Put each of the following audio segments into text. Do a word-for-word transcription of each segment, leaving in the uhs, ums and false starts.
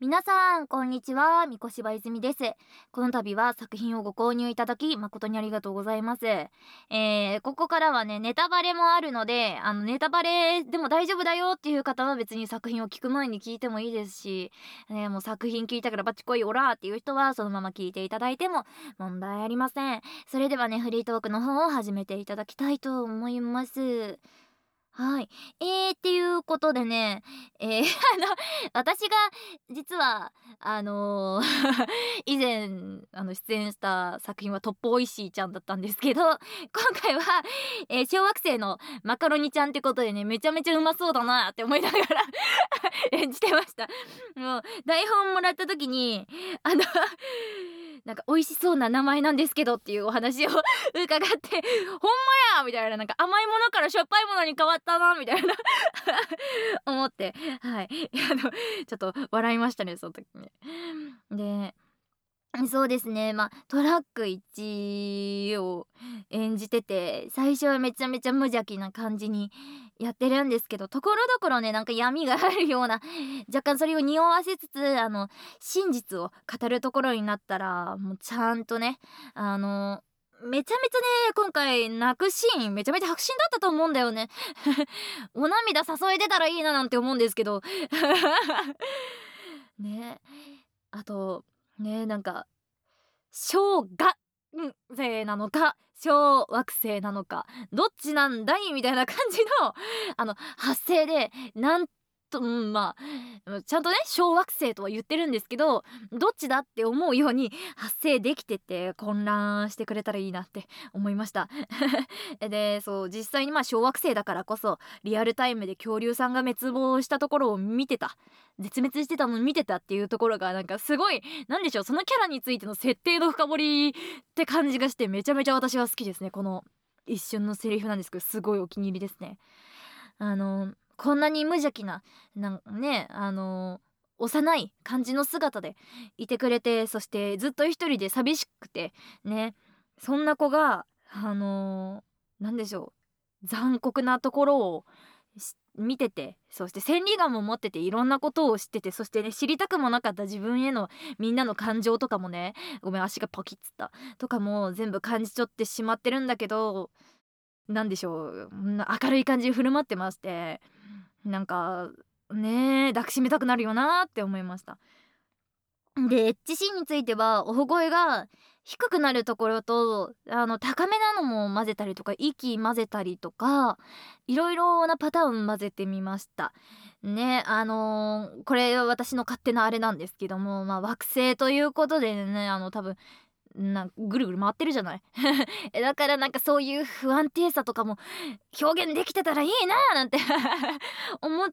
皆さんこんにちは、三越柴泉です。この度は作品をご購入いただき誠にありがとうございます。えー、ここからはねネタバレもあるので、あのネタバレでも大丈夫だよっていう方は別に作品を聞く前に聞いてもいいですし、ね、もう作品聞いたからバッチコイオラーっていう人はそのまま聞いていただいても問題ありません。それではねフリートークの方を始めていただきたいと思います。はい。えー、っていうことでね、えーあの、私が実は、あのー以前、あの、出演した作品はトップおいしいちゃんだったんですけど、今回は、えー小惑星のマカロニちゃんってことでね、めちゃめちゃうまそうだなって思いながら演じてました。もう、台本もらった時に、あのなんか美味しそうな名前なんですけどっていうお話を伺って、ほんまやみたいな、なんか甘いものからしょっぱいものに変わったなみたいな思って、はい。あの、ちょっと笑いましたね、その時ね。で、そうですね、まあ、トラックいちを演じてて、最初はめちゃめちゃ無邪気な感じにやってるんですけど、ところどころね、なんか闇があるような、若干それを匂わせつつ、あの、真実を語るところになったら、もうちゃんとね、あの、めちゃめちゃね、今回泣くシーンめちゃめちゃ迫真だったと思うんだよね。お涙注いでたらいいななんて思うんですけど。ね。あと、ね、なんか小がん星なのか小惑星なのかどっちなんだいみたいな感じのあの発声でなんと、うん、まあうんちゃんとね小惑星とは言ってるんですけど、どっちだって思うように発声できてて混乱してくれたらいいなって思いました。でそう実際にまあ小惑星だからこそリアルタイムで恐竜さんが滅亡したところを見てた、絶滅してたのを見てたっていうところがなんかすごい、なんでしょう、そのキャラについての設定の深掘りって感じがしてめちゃめちゃ私は好きですね。この一瞬のセリフなんですけどすごいお気に入りですね。あのこんなに無邪気ななんねあの幼い感じの姿でいてくれて、そしてずっと一人で寂しくてね、そんな子があのなんでしょう、残酷なところをし見てて、そして千里眼も持ってていろんなことを知ってて、そしてね知りたくもなかった自分へのみんなの感情とかもね、ごめん足がポキッつったとかも全部感じ取ってしまってるんだけど、なんでしょう、うん明るい感じで振る舞ってまして、なんかね抱きしめたくなるよなって思いました。でエッチシーンについてはお声が低くなるところとあの高めなのも混ぜたりとか息混ぜたりとかいろいろなパターン混ぜてみましたね。あのーこれは私の勝手なあれなんですけども、まあ惑星ということでね、あの多分なんぐるぐる回ってるじゃないえだからなんかそういう不安定さとかも表現できてたらいいなーなんて思って、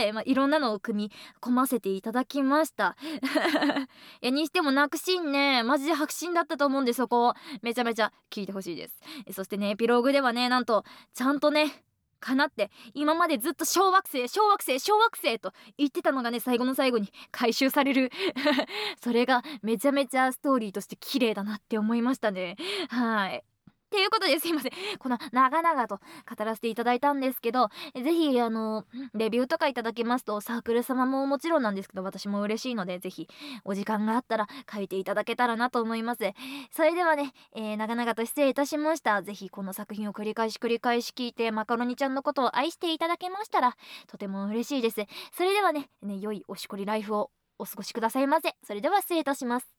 まあ、いろんなのを組み込ませていただきましたいやにしても泣くシーンねマジで迫真だったと思うんで、そこめちゃめちゃ聞いてほしいです。えそしてねエピローグではねなんとちゃんとねかなって今までずっと小惑星小惑星小惑星と言ってたのがね最後の最後に回収されるそれがめちゃめちゃストーリーとして綺麗だなって思いましたね。はいっていうことですいません、この長々と語らせていただいたんですけど、ぜひあのレビューとかいただけますとサークル様ももちろんなんですけど私も嬉しいので、ぜひお時間があったら書いていただけたらなと思います。それではね、えー長々と失礼いたしました。ぜひこの作品を繰り返し繰り返し聞いてマカロニちゃんのことを愛していただけましたらとても嬉しいです。それではね、ね良いおしこりライフをお過ごしくださいませ。それでは失礼いたします。